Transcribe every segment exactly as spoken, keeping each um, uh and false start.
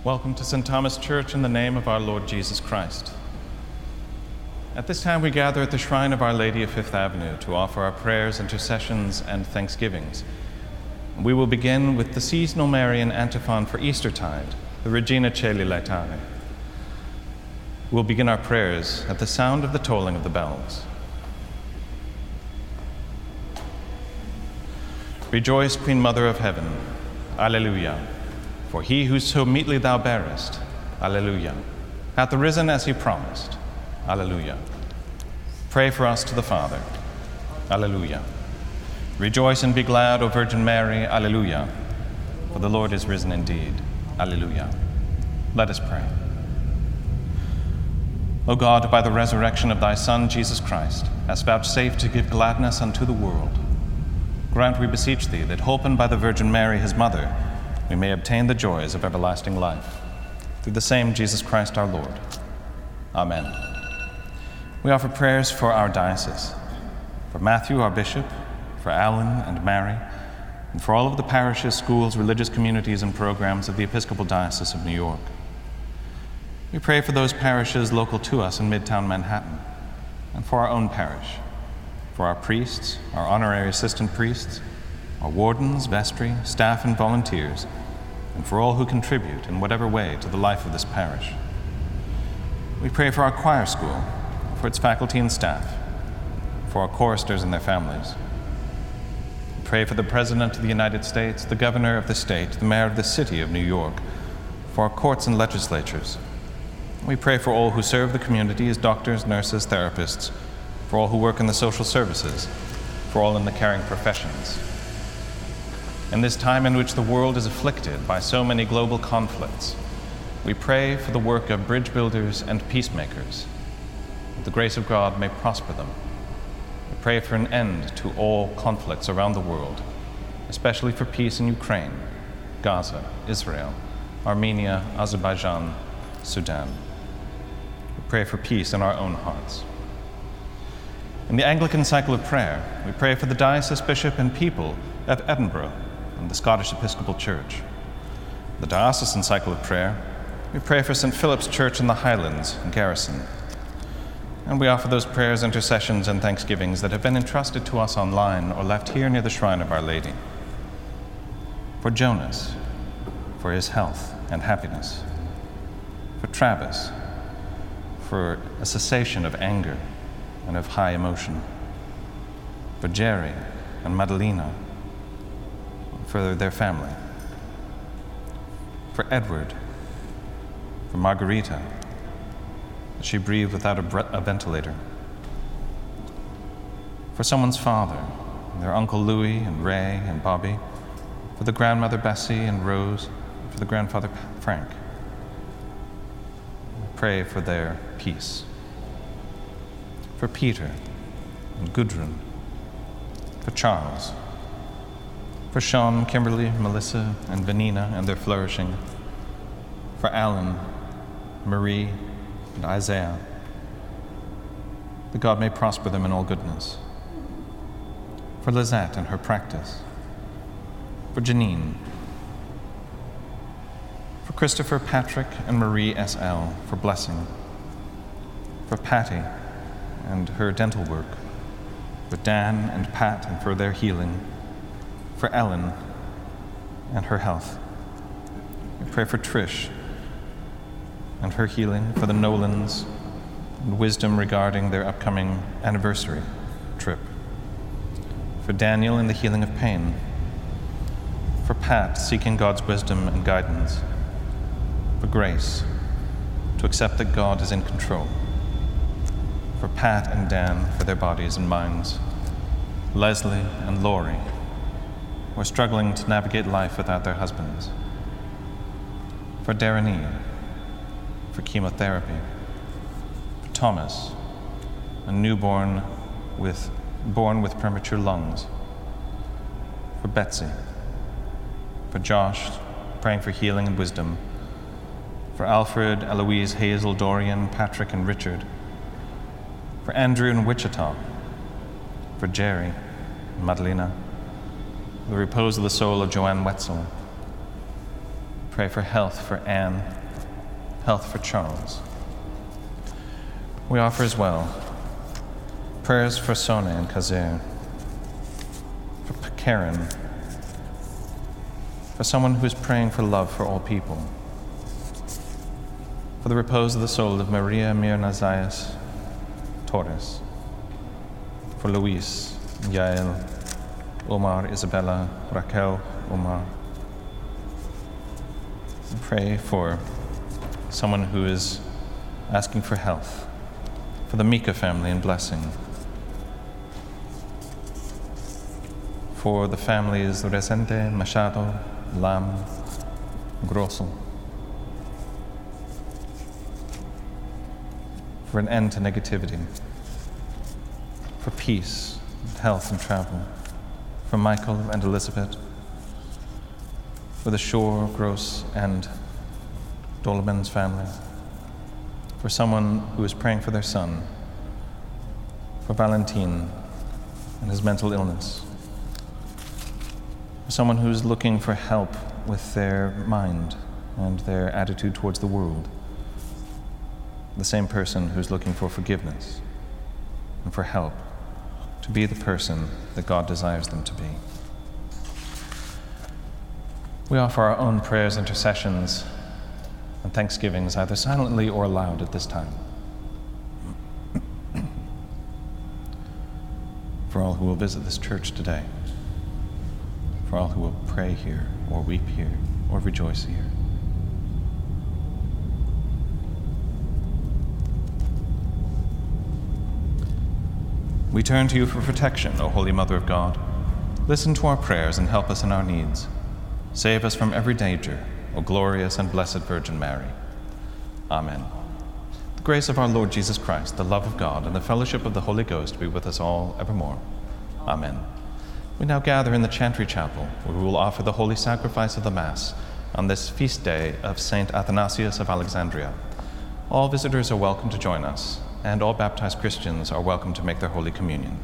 Welcome to Saint Thomas Church in the name of our Lord Jesus Christ. At this time, we gather at the shrine of Our Lady of Fifth Avenue to offer our prayers, intercessions, and thanksgivings. We will begin with the seasonal Marian antiphon for Eastertide, the Regina Caeli Laetare. We'll begin our prayers at the sound of the tolling of the bells. Rejoice, Queen Mother of Heaven. Alleluia. For he who so meetly thou bearest, Alleluia, hath arisen as he promised, Alleluia. Pray for us to the Father, Alleluia. Rejoice and be glad, O Virgin Mary, Alleluia, for the Lord is risen indeed, Alleluia. Let us pray. O God, by the resurrection of thy Son, Jesus Christ, hast vouchsafed to give gladness unto the world. Grant, we beseech thee, that holpen by the Virgin Mary, his mother, we may obtain the joys of everlasting life. Through the same Jesus Christ our Lord. Amen. We offer prayers for our diocese, for Matthew, our bishop, for Alan and Mary, and for all of the parishes, schools, religious communities, and programs of the Episcopal Diocese of New York. We pray for those parishes local to us in Midtown Manhattan, and for our own parish, for our priests, our honorary assistant priests, our wardens, vestry, staff, and volunteers, and for all who contribute in whatever way to the life of this parish. We pray for our choir school, for its faculty and staff, for our choristers and their families. We pray for the President of the United States, the Governor of the state, the Mayor of the City of New York, for our courts and legislatures. We pray for all who serve the community as doctors, nurses, therapists, for all who work in the social services, for all in the caring professions. In this time in which the world is afflicted by so many global conflicts, we pray for the work of bridge builders and peacemakers, that the grace of God may prosper them. We pray for an end to all conflicts around the world, especially for peace in Ukraine, Gaza, Israel, Armenia, Azerbaijan, Sudan. We pray for peace in our own hearts. In the Anglican Cycle of Prayer, we pray for the diocese bishop and people of Edinburgh and the Scottish Episcopal Church. The Diocesan Cycle of Prayer, we pray for Saint Philip's Church in the Highlands and Garrison. And we offer those prayers, intercessions, and thanksgivings that have been entrusted to us online or left here near the shrine of Our Lady. For Jonas, for his health and happiness. For Travis, for a cessation of anger and of high emotion. For Jerry and Madalena, for their family. For Edward, for Margarita, that she breathed without a, bre- a ventilator. For someone's father, their Uncle Louis and Ray and Bobby. For the grandmother Bessie and Rose, for the grandfather Frank. Pray for their peace. For Peter and Gudrun. For Charles. For Sean, Kimberly, Melissa, and Vanina and their flourishing. For Alan, Marie, and Isaiah, that God may prosper them in all goodness. For Lizette and her practice. For Janine. For Christopher, Patrick, and Marie S L for blessing. For Patty and her dental work. For Dan and Pat and for their healing. For Ellen and her health. We pray for Trish and her healing, for the Nolans and wisdom regarding their upcoming anniversary trip. For Daniel and the healing of pain. For Pat seeking God's wisdom and guidance. For Grace to accept that God is in control. For Pat and Dan for their bodies and minds. Leslie and Lori who are struggling to navigate life without their husbands. For Darrenee, for chemotherapy. For Thomas, a newborn with, born with premature lungs. For Betsy. For Josh, praying for healing and wisdom. For Alfred, Eloise, Hazel, Dorian, Patrick, and Richard. For Andrew in Wichita. For Jerry and Madalena. The repose of the soul of Joanne Wetzel. pray for health for Anne, health for Charles. We offer as well prayers for Sone and Kazir, for Karen, for someone who is praying for love for all people, for the repose of the soul of Maria Mirna Zayas Torres, for Luis, Yael, Omar, Isabella, Raquel, Omar. We pray for someone who is asking for health, for the Mika family in Blessing, for the families Resende, Machado, Lam, Grosso, for an end to negativity, for peace, and health, and travel, for Michael and Elizabeth, for the Shore, Gross, and Dolben's family, for someone who is praying for their son, for Valentin and his mental illness, for someone who is looking for help with their mind and their attitude towards the world, the same person who's looking for forgiveness and for help to be the person that God desires them to be. We offer our own prayers, intercessions, and thanksgivings, either silently or aloud at this time. For all who will visit this church today, for all who will pray here, or weep here, or rejoice here. We turn to you for protection, O Holy Mother of God. Listen to our prayers and help us in our needs. Save us from every danger, O glorious and blessed Virgin Mary. Amen. The grace of our Lord Jesus Christ, the love of God, and the fellowship of the Holy Ghost be with us all evermore. Amen. We now gather in the Chantry Chapel, where we will offer the holy sacrifice of the Mass on this feast day of Saint Athanasius of Alexandria. All visitors are welcome to join us, and all baptized Christians are welcome to make their Holy Communion.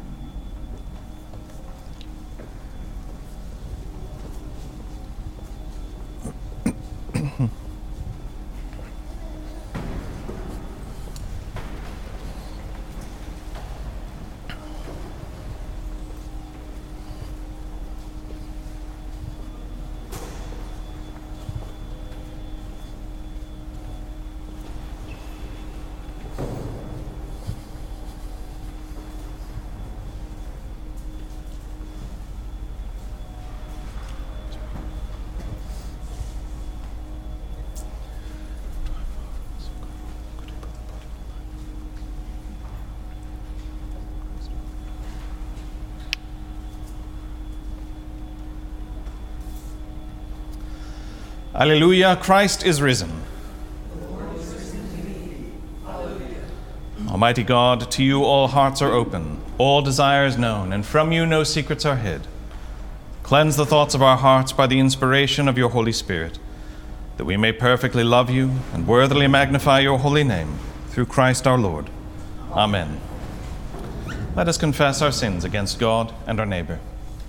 Alleluia, Christ is risen. The Lord is risen indeed. Alleluia. Almighty God, to you all hearts are open, all desires known, and from you no secrets are hid. Cleanse the thoughts of our hearts by the inspiration of your Holy Spirit, that we may perfectly love you and worthily magnify your holy name, through Christ our Lord. Amen. Let us confess our sins against God and our neighbor.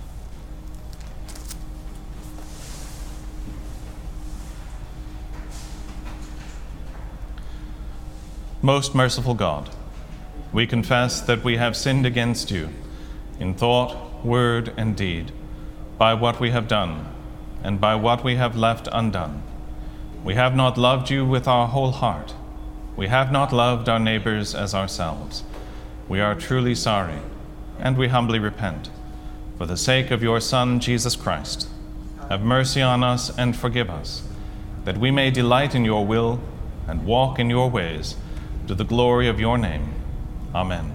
Most merciful God, we confess that we have sinned against you in thought, word, and deed, by what we have done and by what we have left undone. We have not loved you with our whole heart. We have not loved our neighbors as ourselves. We are truly sorry, and we humbly repent. For the sake of your Son, Jesus Christ, have mercy on us and forgive us, that we may delight in your will and walk in your ways, to the glory of your name. Amen.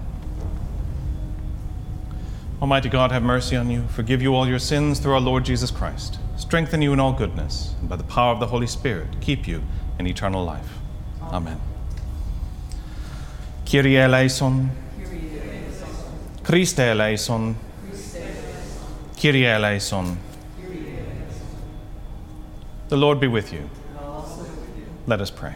Almighty God, have mercy on you, forgive you all your sins through our Lord Jesus Christ, strengthen you in all goodness, and by the power of the Holy Spirit, keep you in eternal life. Amen. Kyrie eleison. Christe eleison. Kyrie eleison. The Lord be with you. Let us pray.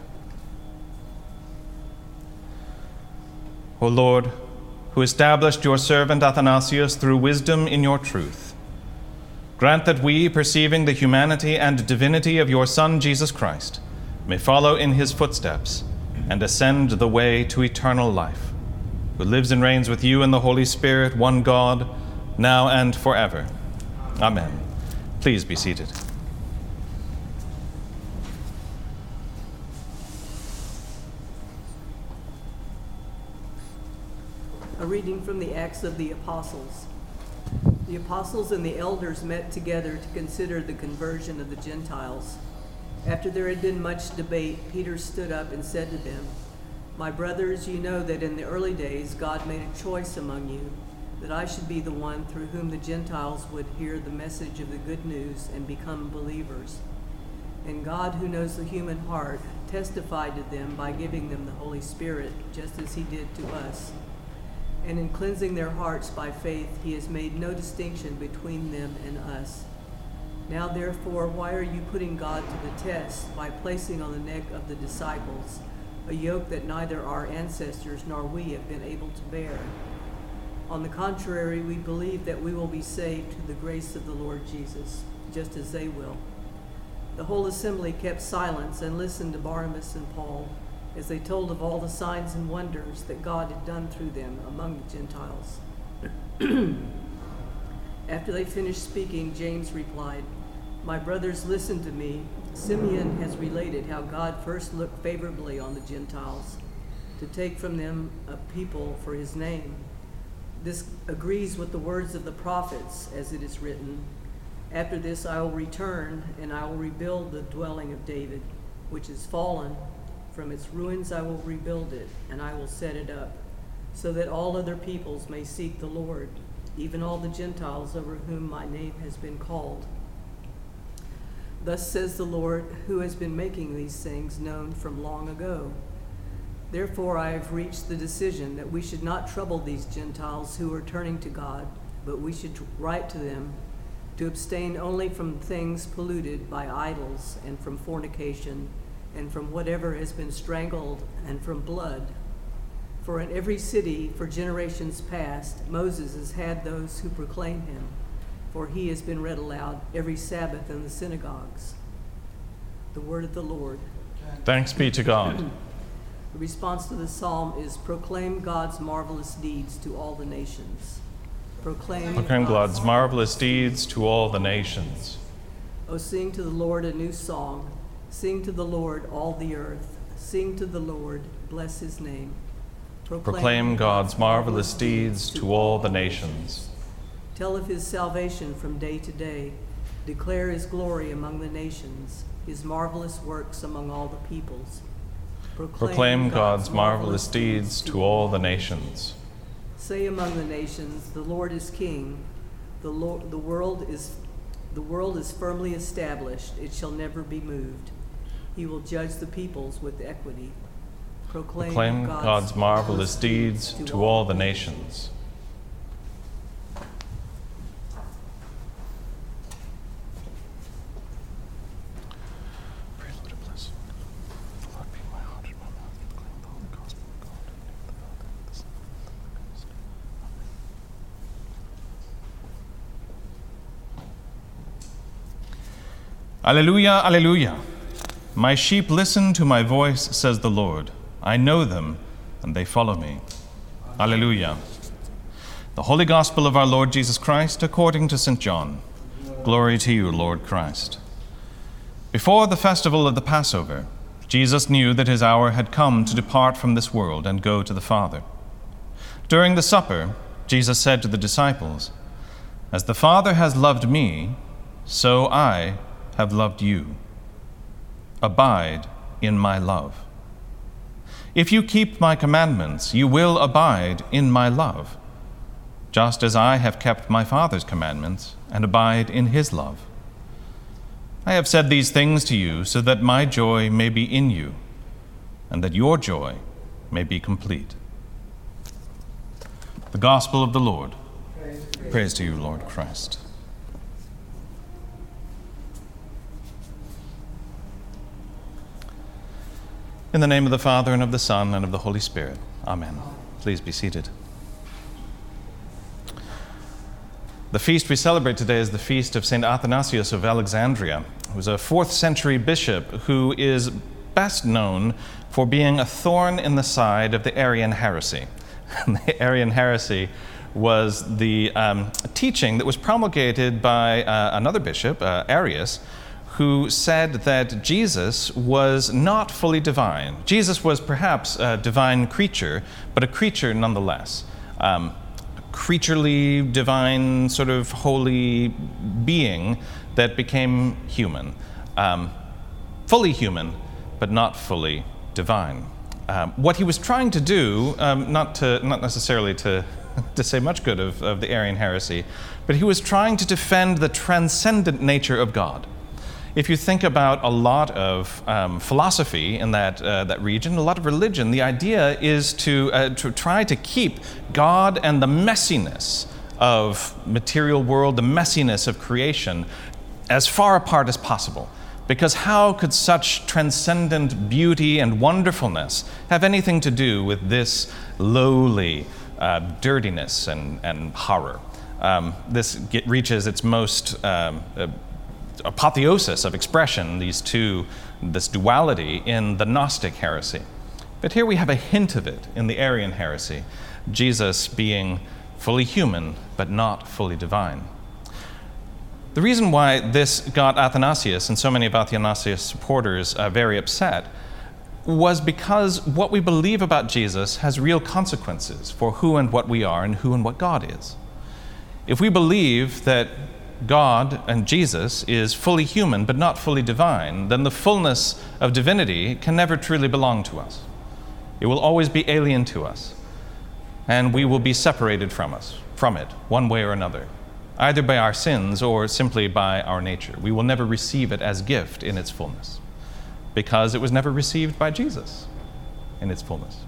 O Lord, who established your servant Athanasius through wisdom in your truth, Grant that we, perceiving the humanity and divinity of your Son, Jesus Christ, may follow in his footsteps and ascend the way to eternal life, who lives and reigns with you in the Holy Spirit, one God, now and forever. Amen. Please be seated. A reading from the Acts of the Apostles. The apostles and the elders met together to consider the conversion of the Gentiles. After there had been much debate, Peter stood up and said to them, "My brothers, you know that in the early days God made a choice among you, that I should be the one through whom the Gentiles would hear the message of the good news and become believers. And God, who knows the human heart, testified to them by giving them the Holy Spirit, just as he did to us. And in cleansing their hearts by faith, he has made no distinction between them and us. Now therefore, why are you putting God to the test by placing on the neck of the disciples a yoke that neither our ancestors nor we have been able to bear? On the contrary, we believe that we will be saved through the grace of the Lord Jesus, just as they will." The whole assembly kept silence and listened to Barnabas and Paul, as they told of all the signs and wonders that God had done through them among the Gentiles. After they finished speaking, James replied, "My brothers, listen to me. Simeon has related how God first looked favorably on the Gentiles to take from them a people for his name. This agrees with the words of the prophets, as it is written, 'After this I will return, and I will rebuild the dwelling of David, which is fallen. From its ruins I will rebuild it, and I will set it up, so that all other peoples may seek the Lord, even all the Gentiles over whom my name has been called.' Thus says the Lord, who has been making these things known from long ago. Therefore I have reached the decision that we should not trouble these Gentiles who are turning to God, but we should write to them to abstain only from things polluted by idols, and from fornication, and from whatever has been strangled, and from blood. For in every city for generations past, Moses has had those who proclaim him, for he has been read aloud every Sabbath in the synagogues." The word of the Lord. Thanks be to God. The response to the psalm is, "Proclaim God's marvelous deeds to all the nations." Proclaim, Proclaim God's marvelous deeds to all the nations. O sing to the Lord a new song. Sing to the Lord, all the earth. Sing to the Lord, bless his name. Proclaim, Proclaim God's marvelous deeds to all the nations. Tell of his salvation from day to day. Declare his glory among the nations, his marvelous works among all the peoples. Proclaim, Proclaim God's marvelous deeds to all the nations. Say among the nations, the Lord is king. The, Lord, the, world is, the world is firmly established. It shall never be moved. He will judge the peoples with equity. Proclaim, Proclaim God's, God's marvelous deeds to all the nations. Alleluia, alleluia. My sheep listen to my voice, says the Lord. I know them, and they follow me. Alleluia. The Holy Gospel of our Lord Jesus Christ, according to Saint John. Glory to you, Lord Christ. Before the festival of the Passover, Jesus knew that his hour had come to depart from this world and go to the Father. During the supper, Jesus said to the disciples, "As the Father has loved me, so I have loved you. Abide in my love. If you keep my commandments, you will abide in my love, just as I have kept my Father's commandments and abide in his love. I have said these things to you so that my joy may be in you, and that your joy may be complete." The Gospel of the Lord. Praise, Praise to you, Lord Christ. In the name of the Father, and of the Son, and of the Holy Spirit. Amen. Please be seated. The The feast we celebrate today is the feast of Saint Athanasius of Alexandria, who was a fourth century bishop who is best known for being a thorn in the side of the Arian heresy. The Arian heresy was the um, teaching that was promulgated by uh, another bishop, uh, Arius, who said that Jesus was not fully divine. Jesus was perhaps a divine creature, but a creature nonetheless. Um, creaturely, divine, sort of holy being that became human. Um, fully human, but not fully divine. Um, what he was trying to do, um, not to, not necessarily to, to say much good of, of the Arian heresy, but he was trying to defend the transcendent nature of God. If you think about a lot of um, philosophy in that, uh, that region, a lot of religion, the idea is to, uh, to try to keep God and the messiness of material world, the messiness of creation, as far apart as possible. Because how could such transcendent beauty and wonderfulness have anything to do with this lowly uh, dirtiness and, and horror? Um, this get, reaches its most um, uh, apotheosis of expression, these two, this duality in the Gnostic heresy. But here we have a hint of it in the Arian heresy, Jesus being fully human but not fully divine. The reason why this got Athanasius and so many of Athanasius' supporters uh, very upset was because what we believe about Jesus has real consequences for who and what we are and who and what God is. If we believe that God and Jesus is fully human but not fully divine, then the fullness of divinity can never truly belong to us. It will always be alien to us, and we will be separated from us, from it, one way or another, either by our sins or simply by our nature. We will never receive it as gift in its fullness, because it was never received by Jesus in its fullness.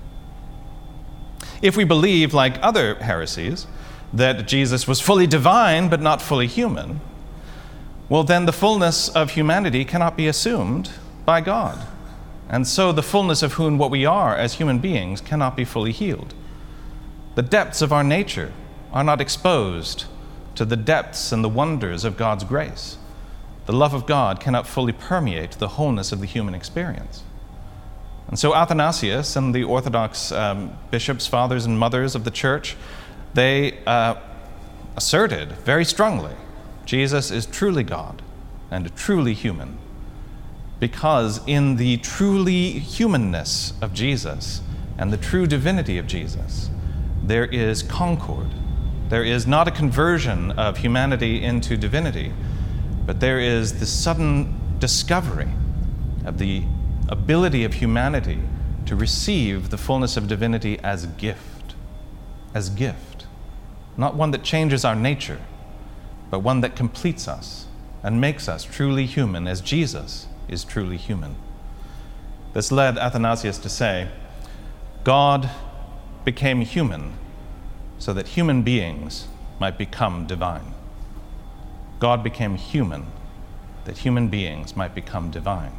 If we believe, like other heresies, that Jesus was fully divine but not fully human, well, then the fullness of humanity cannot be assumed by God. And so the fullness of who and what we are as human beings cannot be fully healed. The depths of our nature are not exposed to the depths and the wonders of God's grace. The love of God cannot fully permeate the wholeness of the human experience. And so Athanasius and the Orthodox um, bishops, fathers, and mothers of the church, they uh, asserted very strongly Jesus is truly God and truly human, because in the truly humanness of Jesus and the true divinity of Jesus, there is concord. There is not a conversion of humanity into divinity, but there is the sudden discovery of the ability of humanity to receive the fullness of divinity as gift, as gift. Not one that changes our nature, but one that completes us and makes us truly human as Jesus is truly human. This led Athanasius to say, God became human so that human beings might become divine. God became human that human beings might become divine.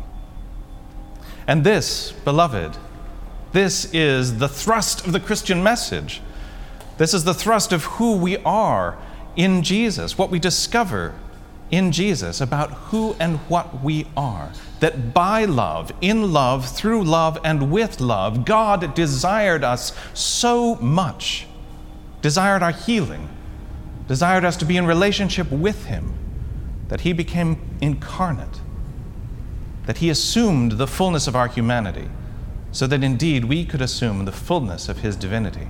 And this, beloved, this is the thrust of the Christian message. This is the thrust of who we are in Jesus, what we discover in Jesus about who and what we are. That by love, in love, through love, and with love, God desired us so much, desired our healing, desired us to be in relationship with Him, that He became incarnate, that He assumed the fullness of our humanity, so that indeed we could assume the fullness of His divinity.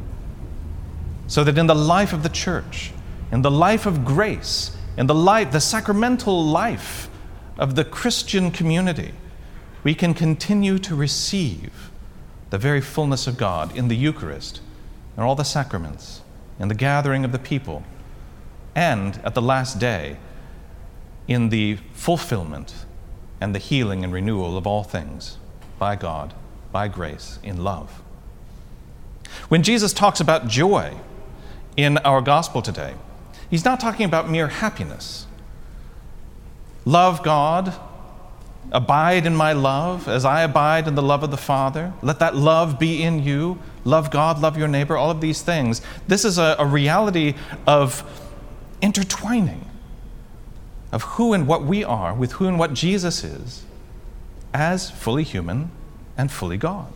So that in the life of the church, in the life of grace, in the life, the sacramental life of the Christian community, we can continue to receive the very fullness of God in the Eucharist, in all the sacraments, in the gathering of the people, and at the last day, in the fulfillment and the healing and renewal of all things by God, by grace, in love. When Jesus talks about joy in our gospel today, He's not talking about mere happiness. Love God, abide in my love as I abide in the love of the Father. Let that love be in you. Love God, love your neighbor, all of these things. This is a, a reality of intertwining of who and what we are with who and what Jesus is as fully human and fully God.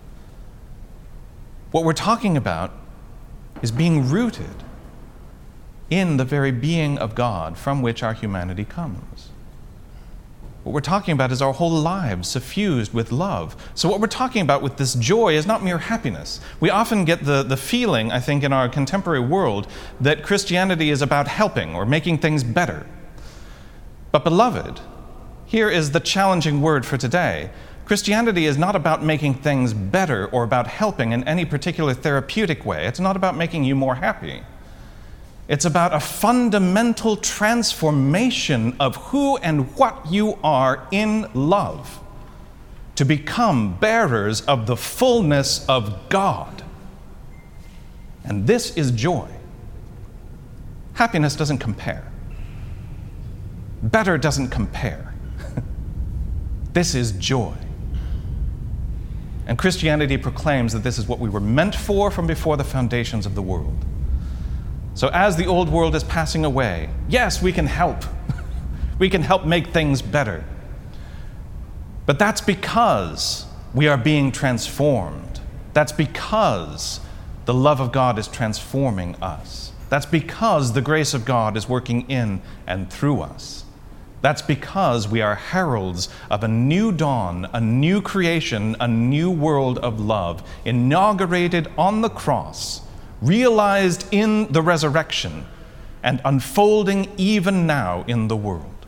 What we're talking about is being rooted in the very being of God from which our humanity comes. What we're talking about is our whole lives suffused with love. So what we're talking about with this joy is not mere happiness. We often get the, the feeling, I think, in our contemporary world that Christianity is about helping or making things better. But beloved, here is the challenging word for today. Christianity is not about making things better or about helping in any particular therapeutic way. It's not about making you more happy. It's about a fundamental transformation of who and what you are in love to become bearers of the fullness of God. And this is joy. Happiness doesn't compare. Better doesn't compare. This is joy. And Christianity proclaims that this is what we were meant for from before the foundations of the world. So as the old world is passing away, yes, we can help. We can help make things better. But that's because we are being transformed. That's because the love of God is transforming us. That's because the grace of God is working in and through us. That's because we are heralds of a new dawn, a new creation, a new world of love, inaugurated on the cross, realized in the resurrection, and unfolding even now in the world.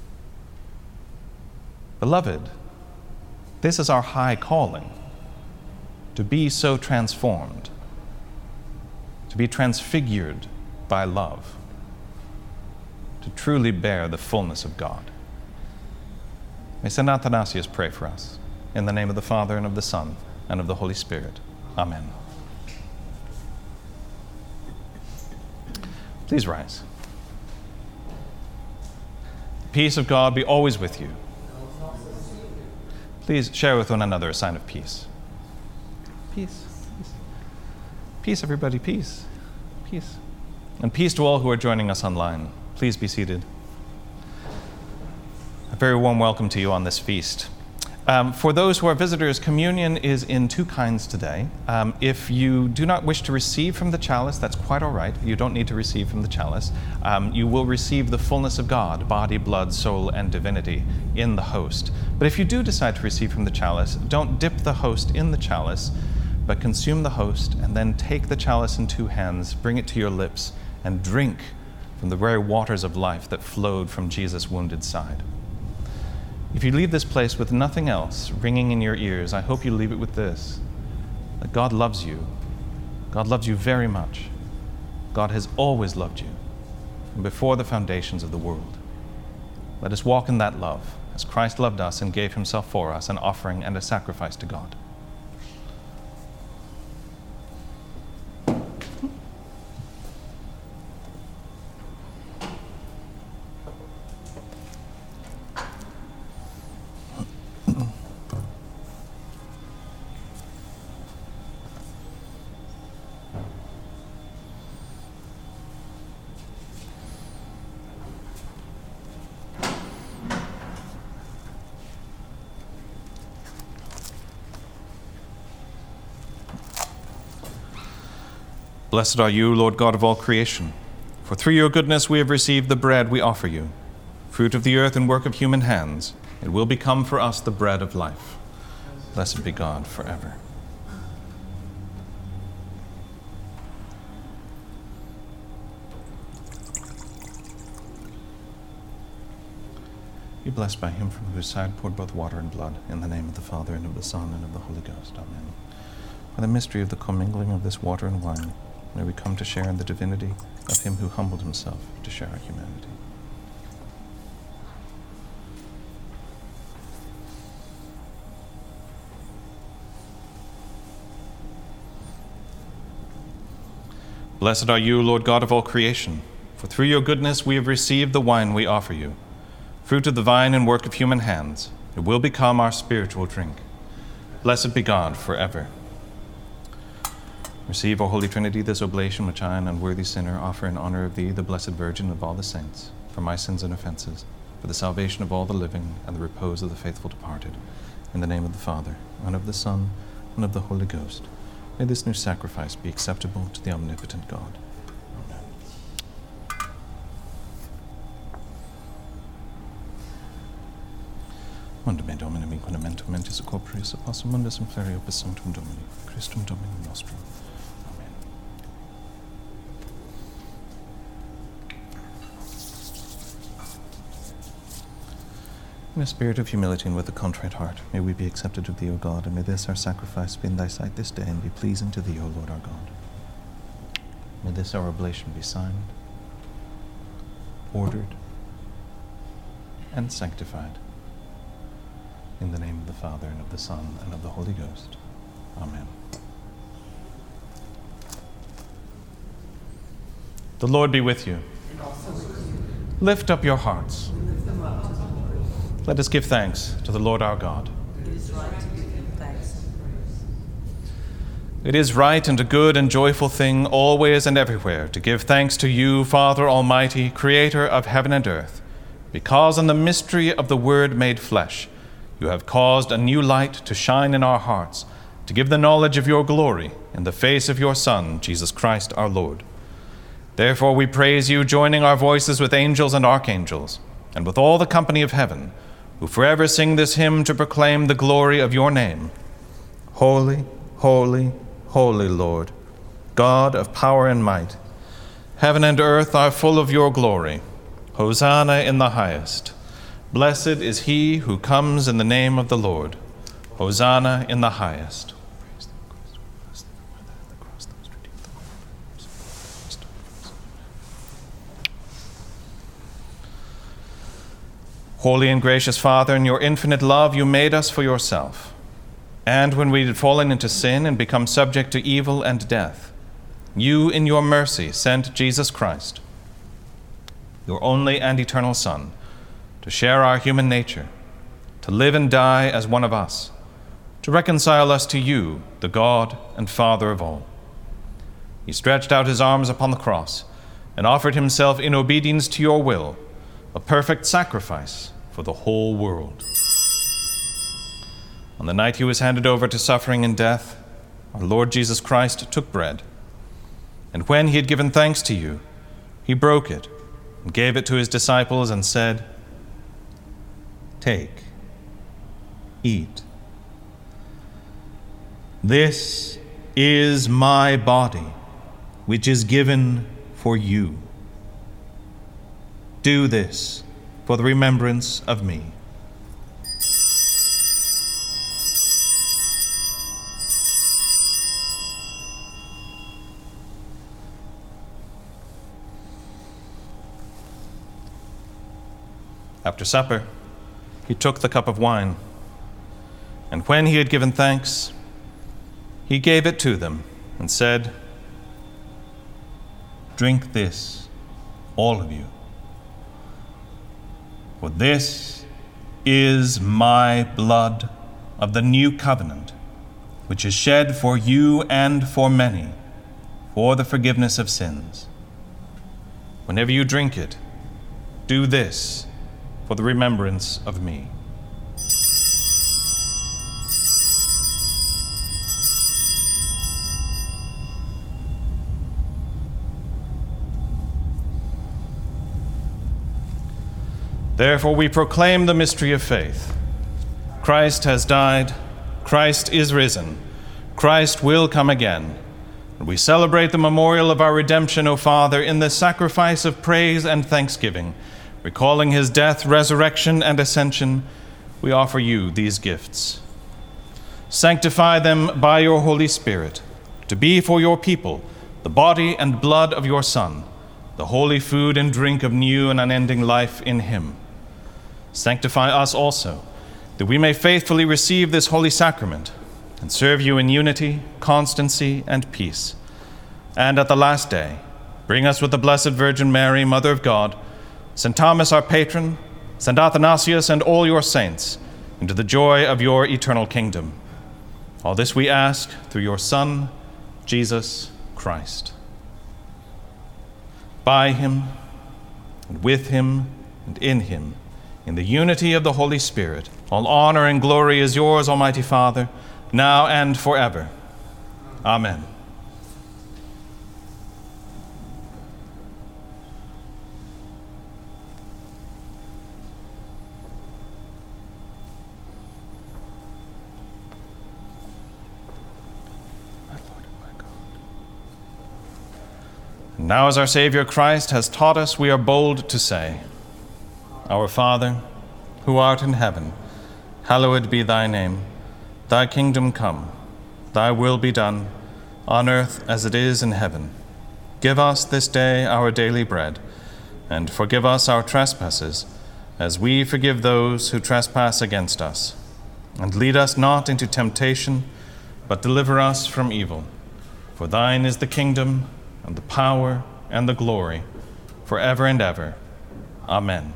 Beloved, this is our high calling, to be so transformed, to be transfigured by love, to truly bear the fullness of God. May Saint Athanasius pray for us. In the name of the Father, and of the Son, and of the Holy Spirit. Amen. Please rise. The peace of God be always with you. Please share with one another a sign of peace. Peace. Peace, peace everybody, peace. Peace. And peace to all who are joining us online. Please be seated. A very warm welcome to you on this feast. Um, for those who are visitors, communion is in two kinds today. Um, if you do not wish to receive from the chalice, that's quite all right. You don't need to receive from the chalice. Um, you will receive the fullness of God, body, blood, soul, and divinity in the host. But if you do decide to receive from the chalice, don't dip the host in the chalice, but consume the host and then take the chalice in two hands, bring it to your lips, and drink from the very waters of life that flowed from Jesus' wounded side. If you leave this place with nothing else ringing in your ears, I hope you leave it with this, that God loves you. God loves you very much. God has always loved you from before the foundations of the world. Let us walk in that love as Christ loved us and gave himself for us, an offering and a sacrifice to God. Blessed are you, Lord God of all creation, for through your goodness we have received the bread we offer you, fruit of the earth and work of human hands. It will become for us the bread of life. Blessed be God forever. Be blessed by him from whose side poured both water and blood, in the name of the Father, and of the Son, and of the Holy Ghost. Amen. For the mystery of the commingling of this water and wine, may we come to share in the divinity of him who humbled himself to share our humanity. Blessed are you, Lord God of all creation, for through your goodness we have received the wine we offer you, fruit of the vine and work of human hands. It will become our spiritual drink. Blessed be God forever. Receive, O Holy Trinity, this oblation which I, an unworthy sinner, offer in honor of thee, the Blessed Virgin of all the saints, for my sins and offenses, for the salvation of all the living and the repose of the faithful departed. In the name of the Father, and of the Son, and of the Holy Ghost, may this new sacrifice be acceptable to the omnipotent God. Amen. Mundo me Domini inquinamentum mentis corporis apostolum mundus implerio per sanctum Domini, Christum Domini nostrum. Amen. In a spirit of humility and with a contrite heart, may we be accepted of thee, O God, and may this our sacrifice be in thy sight this day and be pleasing to thee, O Lord our God. May this our oblation be signed, ordered, and sanctified. In the name of the Father, and of the Son, and of the Holy Ghost. Amen. The Lord be with you. And also with you. Lift up your hearts. We lift them up to the Lord. Let us give thanks to the Lord our God. It is right to give him thanks and praise. It is right and a good and joyful thing, always and everywhere, to give thanks to you, Father Almighty, Creator of heaven and earth, because in the mystery of the Word made flesh, you have caused a new light to shine in our hearts, to give the knowledge of your glory in the face of your Son, Jesus Christ our Lord. Therefore we praise you, joining our voices with angels and archangels, and with all the company of heaven, who forever sing this hymn to proclaim the glory of your name. Holy, holy, holy Lord, God of power and might, heaven and earth are full of your glory. Hosanna in the highest. Blessed is he who comes in the name of the Lord. Hosanna in the highest. Holy and gracious Father, in your infinite love you made us for yourself. And when we had fallen into sin and become subject to evil and death, you in your mercy sent Jesus Christ, your only and eternal Son, to share our human nature, to live and die as one of us, to reconcile us to you, the God and Father of all. He stretched out his arms upon the cross and offered himself in obedience to your will, a perfect sacrifice for the whole world. On the night he was handed over to suffering and death, our Lord Jesus Christ took bread, and when he had given thanks to you, he broke it and gave it to his disciples and said, "Take, eat. This is my body, which is given for you. Do this for the remembrance of me." After supper, he took the cup of wine, and when he had given thanks, he gave it to them and said, "Drink this, all of you, for this is my blood of the new covenant, which is shed for you and for many for the forgiveness of sins. Whenever you drink it, do this for the remembrance of me." Therefore we proclaim the mystery of faith. Christ has died, Christ is risen, Christ will come again. And we celebrate the memorial of our redemption, O Father, in the sacrifice of praise and thanksgiving. Recalling his death, resurrection, and ascension, we offer you these gifts. Sanctify them by your Holy Spirit, to be for your people the body and blood of your Son, the holy food and drink of new and unending life in him. Sanctify us also, that we may faithfully receive this holy sacrament and serve you in unity, constancy, and peace. And at the last day, bring us with the Blessed Virgin Mary, Mother of God, Saint Thomas our patron, Saint Athanasius, and all your saints, into the joy of your eternal kingdom. All this we ask through your Son, Jesus Christ. By him, and with him, and in him, in the unity of the Holy Spirit, all honor and glory is yours, Almighty Father, now and forever. Amen. Now as our Savior Christ has taught us, we are bold to say, Our Father, who art in heaven, hallowed be thy name. Thy kingdom come, thy will be done, on earth as it is in heaven. Give us this day our daily bread, and forgive us our trespasses, as we forgive those who trespass against us. And lead us not into temptation, but deliver us from evil. For thine is the kingdom, and the power, and the glory, forever and ever. Amen.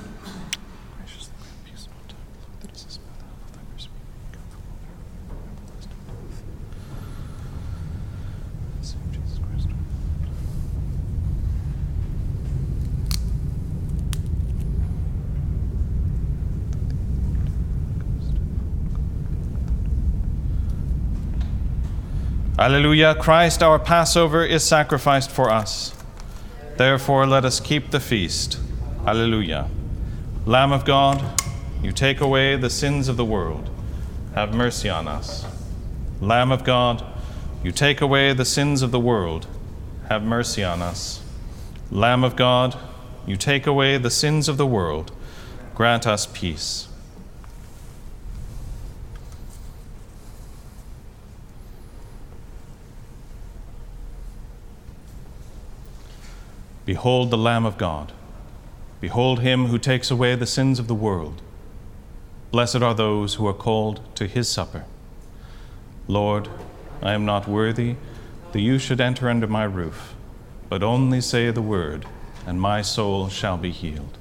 Alleluia, Christ our Passover is sacrificed for us. Therefore let us keep the feast. Alleluia. Lamb of God, you take away the sins of the world. Have mercy on us. Lamb of God, you take away the sins of the world. Have mercy on us. Lamb of God, you take away the sins of the world. Grant us peace. Behold the Lamb of God. Behold him who takes away the sins of the world. Blessed are those who are called to his supper. Lord, I am not worthy that you should enter under my roof, but only say the word, and my soul shall be healed.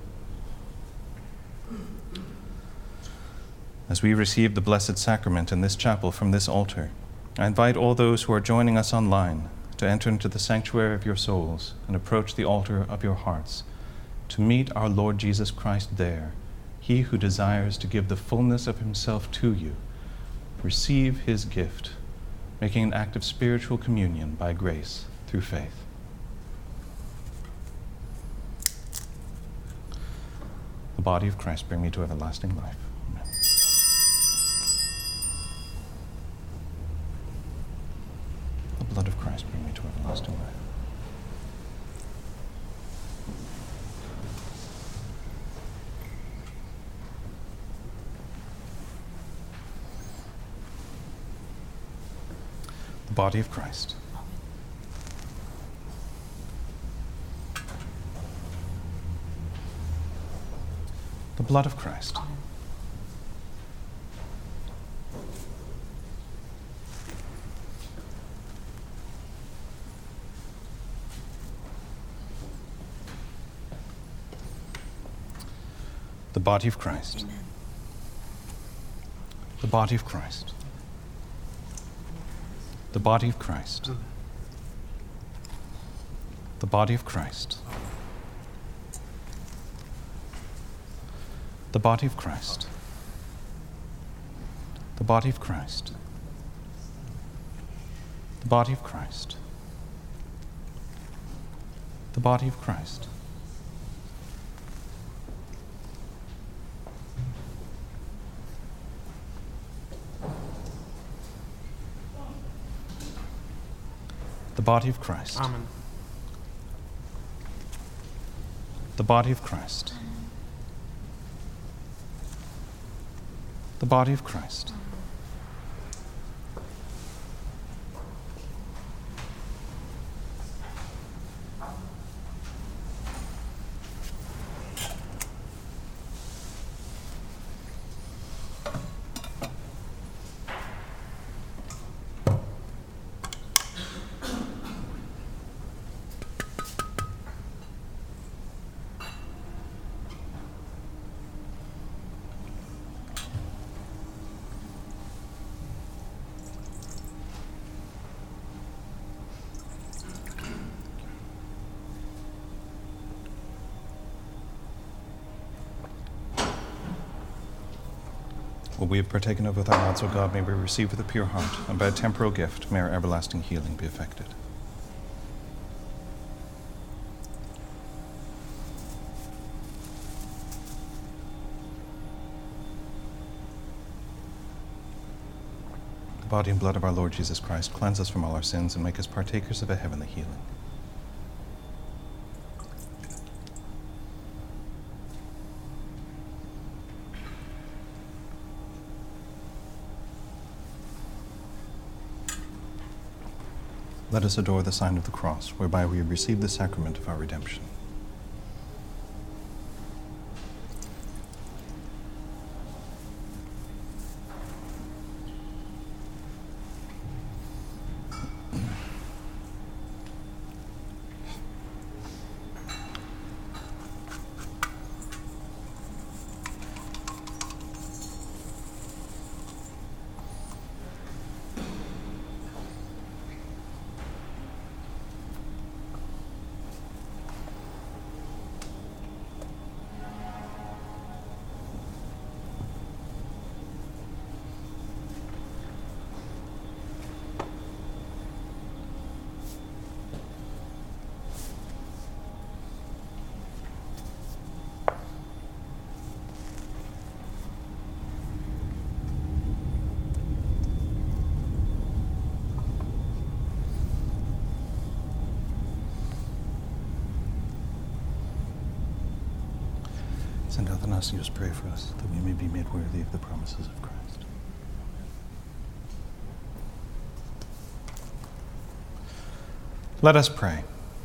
As we receive the Blessed Sacrament in this chapel from this altar, I invite all those who are joining us online to enter into the sanctuary of your souls and approach the altar of your hearts, to meet our Lord Jesus Christ there, he who desires to give the fullness of himself to you. Receive his gift, making an act of spiritual communion by grace through faith. The body of Christ bring me to everlasting life. Amen. The blood of Christ bring me to everlasting life. The body of Christ. The blood of Christ. The body of Christ. Amen. The body of Christ. The body of Christ. The body of Christ. The body of Christ. The body of Christ. The body of Christ. The body of Christ. The body of Christ. Amen. The body of Christ. The body of Christ. What we have partaken of with our hands, O God, may we receive with a pure heart, and by a temporal gift may our everlasting healing be effected. The body and blood of our Lord Jesus Christ cleanse us from all our sins and make us partakers of a heavenly healing. Let us adore the sign of the cross, whereby we receive the sacrament of our redemption. Saint Athanasius, pray for us, that we may be made worthy of the promises of Christ. Let us pray.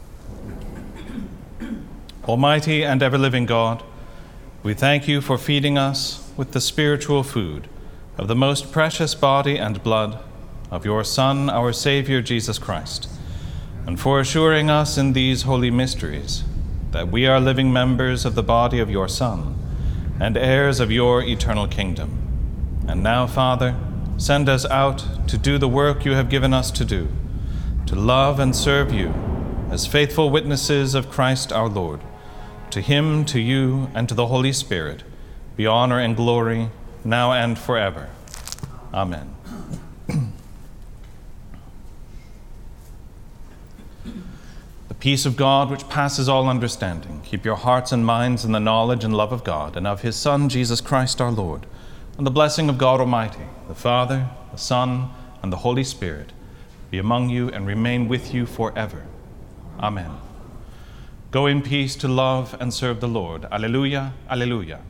Almighty and ever-living God, we thank you for feeding us with the spiritual food of the most precious body and blood of your Son, our Savior, Jesus Christ, and for assuring us in these holy mysteries that we are living members of the body of your Son and heirs of your eternal kingdom. And now, Father, send us out to do the work you have given us to do, to love and serve you as faithful witnesses of Christ our Lord. To him, to you, and to the Holy Spirit be honor and glory, now and forever. Amen. Peace of God, which passes all understanding, keep your hearts and minds in the knowledge and love of God and of his Son, Jesus Christ our Lord. And the blessing of God Almighty, the Father, the Son, and the Holy Spirit be among you and remain with you forever. Amen. Go in peace to love and serve the Lord. Alleluia, alleluia.